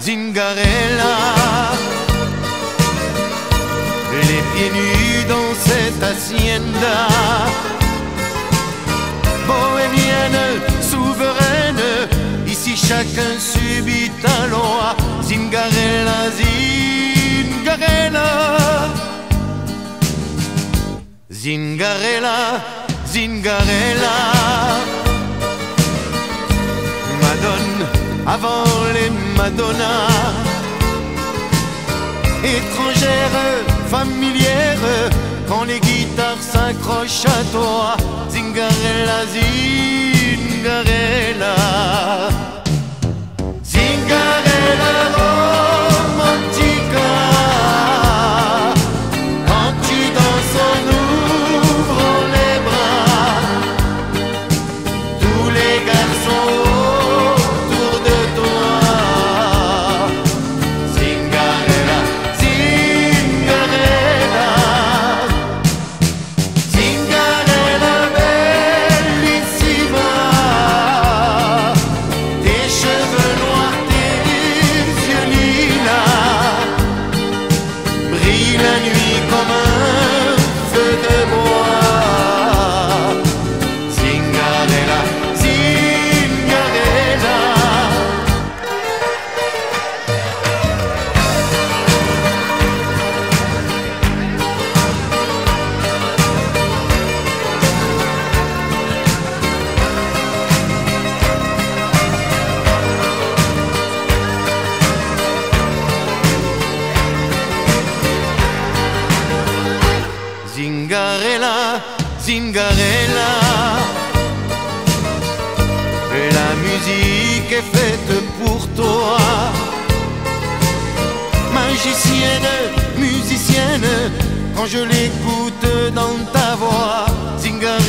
Zingarella, les pieds nus dans cette hacienda, bohémienne, souveraine, ici chacun subit un loi. Zingarella, Zingarella, Zingarella, Zingarella, Madone avant les Madonnas, étrangère, familière, quand les guitares s'accrochent à toi. Zingarella, Zingarella, Zingarella romantica, quand tu danses en ouvrant les bras, tous les garçons autour de toi. Zingarella, Zingarella, Zingarella bellissima, tes cheveux noirs, tes yeux lilas brillent la nuit comme un feu de bois. Zingarella, Zingarella, Zingarella, Zingarella, la musique est faite pour toi. Magicienne, musicienne, quand je l'écoute dans ta voix. Zingarella,